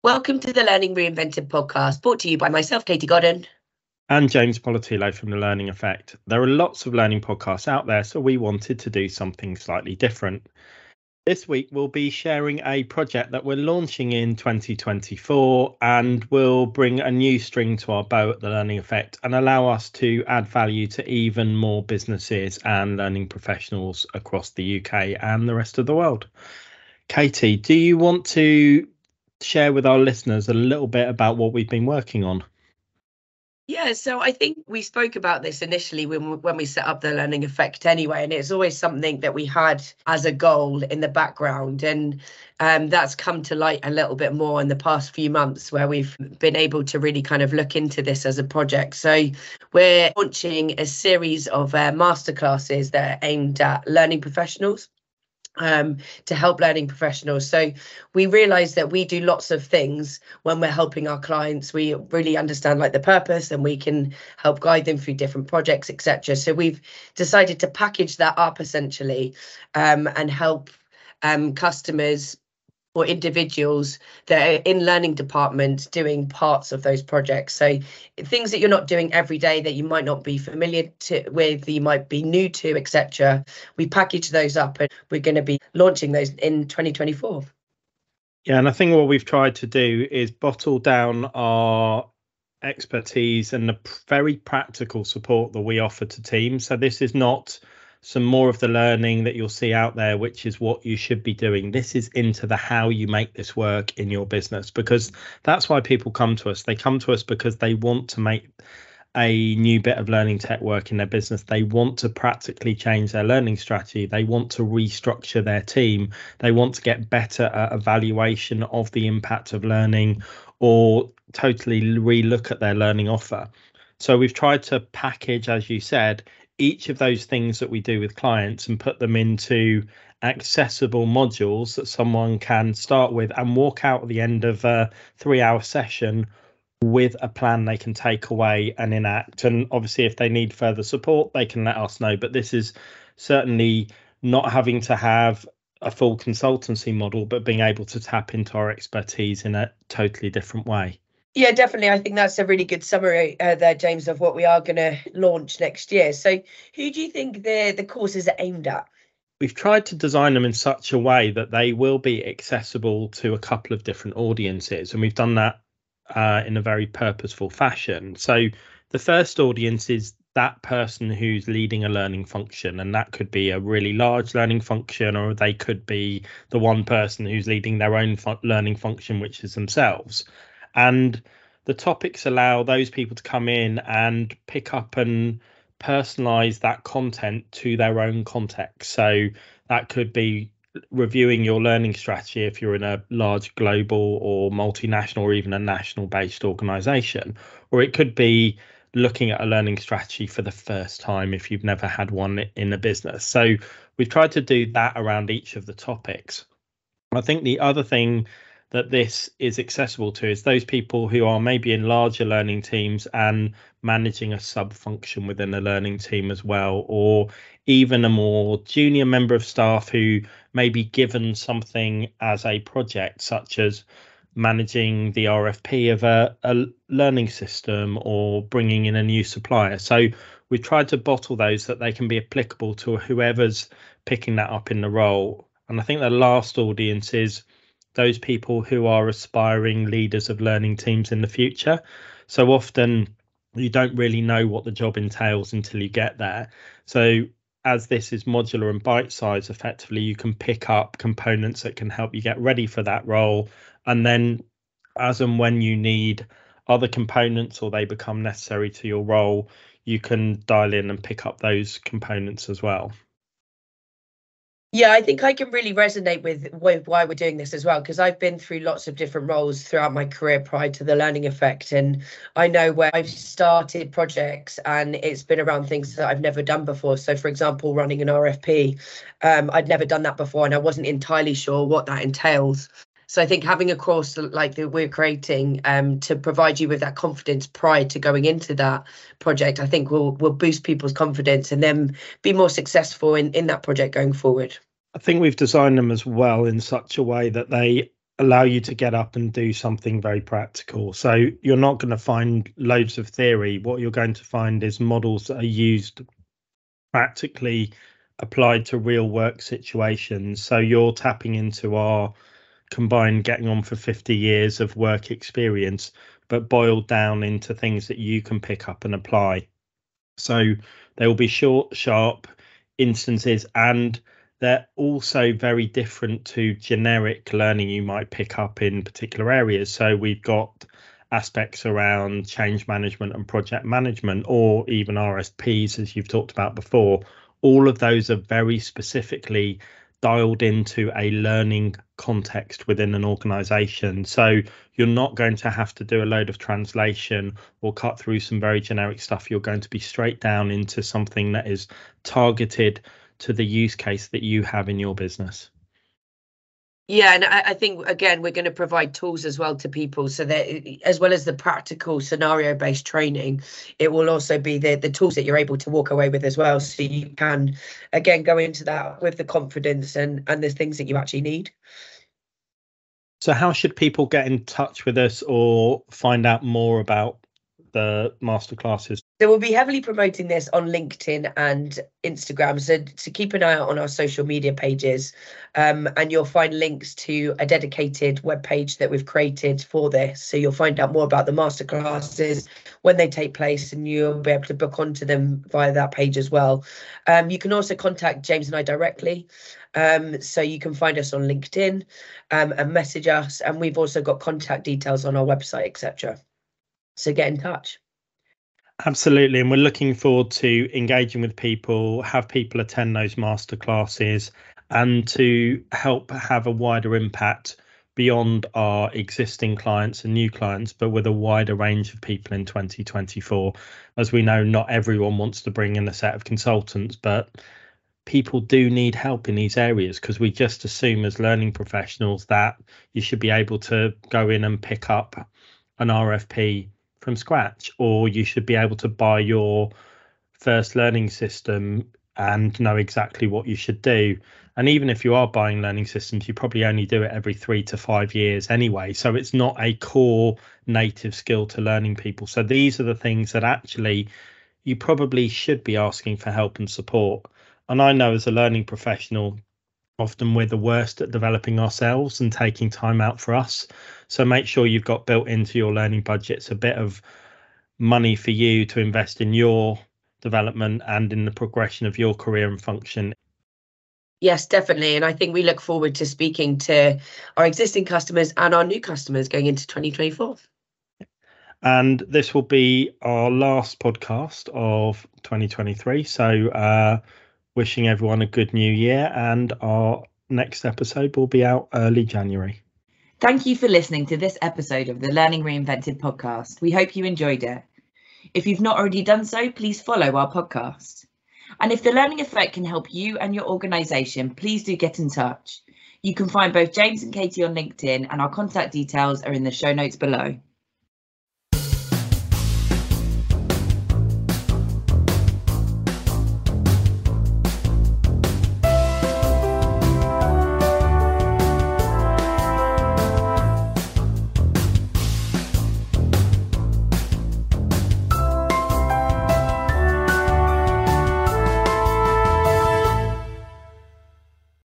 Welcome to the Learning Reinvented podcast, brought to you by myself, Katie Godden. And James Politilo from The Learning Effect. There are lots of learning podcasts out there, so we wanted to do something slightly different. This week, we'll be sharing a project that we're launching in 2024 and will bring a new string to our bow at The Learning Effect and allow us to add value to even more businesses and learning professionals across the UK and the rest of the world. Katie, do you want to share with our listeners a little bit about what we've been working on? Yeah, so I think we spoke about this initially when we set up the Learning Effect anyway, and it's always something that we had as a goal in the background, and that's come to light a little bit more in the past few months where we've been able to really kind of look into this as a project. So we're launching a series of masterclasses that are aimed at learning professionals. To help learning professionals. So we realize that we do lots of things when we're helping our clients. We really understand the purpose, and we can help guide them through different projects, etc. So we've decided to package that up essentially, and help customers or individuals that are in learning departments doing parts of those projects. So things that you're not doing every day, that you might not be familiar with, you might be new to, etc. We package those up, and we're going to be launching those in 2024. Yeah, and I think what we've tried to do is bottle down our expertise and the very practical support that we offer to teams. So this is not some more of the learning that you'll see out there, which is what you should be doing. This is into the how you make this work in your business, because that's why people come to us. They come to us because they want to make a new bit of learning tech work in their business. They want to practically change their learning strategy. They want to restructure their team. They want to get better at evaluation of the impact of learning, or totally relook at their learning offer. So we've tried to package, as you said, each of those things that we do with clients and put them into accessible modules that someone can start with and walk out at the end of a 3-hour session with a plan they can take away and enact. And obviously, if they need further support, they can let us know. But this is certainly not having to have a full consultancy model, but being able to tap into our expertise in a totally different way. Yeah, definitely. I think that's a really good summary there, James, of what we are going to launch next year. So who do you think the courses are aimed at? We've tried to design them in such a way that they will be accessible to a couple of different audiences. And we've done that in a very purposeful fashion. So the first audience is that person who's leading a learning function, and that could be a really large learning function, or they could be the one person who's leading their own learning function, which is themselves. And the topics allow those people to come in and pick up and personalize that content to their own context. So that could be reviewing your learning strategy if you're in a large global or multinational or even a national based organization, or it could be looking at a learning strategy for the first time if you've never had one in a business. So we've tried to do that around each of the topics. I think the other thing that this is accessible to is those people who are maybe in larger learning teams and managing a sub function within a learning team as well, or even a more junior member of staff who may be given something as a project, such as managing the RFP of a learning system or bringing in a new supplier. So we've tried to bottle those that they can be applicable to whoever's picking that up in the role. And I think the last audience is those people who are aspiring leaders of learning teams in the future. So often you don't really know what the job entails until you get there. So as this is modular and bite-sized, effectively, you can pick up components that can help you get ready for that role. And then as and when you need other components or they become necessary to your role, you can dial in and pick up those components as well. Yeah, I think I can really resonate with why we're doing this as well, because I've been through lots of different roles throughout my career prior to the Learning Effect. And I know where I've started projects and it's been around things that I've never done before. So, for example, running an RFP, I'd never done that before and I wasn't entirely sure what that entails. So I think having a course like that we're creating to provide you with that confidence prior to going into that project, I think will boost people's confidence and then be more successful in that project going forward. I think we've designed them as well in such a way that they allow you to get up and do something very practical. So you're not going to find loads of theory. What you're going to find is models that are used practically, applied to real work situations. So you're tapping into our combined getting on for 50 years of work experience, but boiled down into things that you can pick up and apply. So they will be short, sharp instances, and they're also very different to generic learning you might pick up in particular areas. So we've got aspects around change management and project management, or even RSPs, as you've talked about before. All of those are very specifically dialed into a learning context within an organization. So you're not going to have to do a load of translation or cut through some very generic stuff. You're going to be straight down into something that is targeted to the use case that you have in your business. Yeah, and I think, again, we're going to provide tools as well to people, so that as well as the practical scenario-based training, it will also be the tools that you're able to walk away with as well. So you can, again, go into that with the confidence and the things that you actually need. So how should people get in touch with us or find out more about the masterclasses? So we'll be heavily promoting this on LinkedIn and Instagram. So keep an eye out on our social media pages, and you'll find links to a dedicated webpage that we've created for this. So you'll find out more about the masterclasses, when they take place, and you'll be able to book onto them via that page as well. You can also contact James and I directly. So you can find us on LinkedIn and message us. And we've also got contact details on our website, etc. So get in touch. Absolutely. And we're looking forward to engaging with people, have people attend those masterclasses, and to help have a wider impact beyond our existing clients and new clients, but with a wider range of people in 2024. As we know, not everyone wants to bring in a set of consultants, but people do need help in these areas, because we just assume as learning professionals that you should be able to go in and pick up an RFP from scratch, or you should be able to buy your first learning system and know exactly what you should do. And even if you are buying learning systems, you probably only do it every 3 to 5 years anyway. So it's not a core native skill to learning people. So these are the things that actually you probably should be asking for help and support. And I know as a learning professional, often we're the worst at developing ourselves and taking time out for us. So make sure you've got built into your learning budgets a bit of money for you to invest in your development and in the progression of your career and function. Yes, definitely. And I think we look forward to speaking to our existing customers and our new customers going into 2024. And this will be our last podcast of 2023. So wishing everyone a good new year, and our next episode will be out early January. Thank you for listening to this episode of the Learning Reinvented podcast. We hope you enjoyed it. If you've not already done so, please follow our podcast. And if the Learning Effect can help you and your organisation, please do get in touch. You can find both James and Katie on LinkedIn, and our contact details are in the show notes below.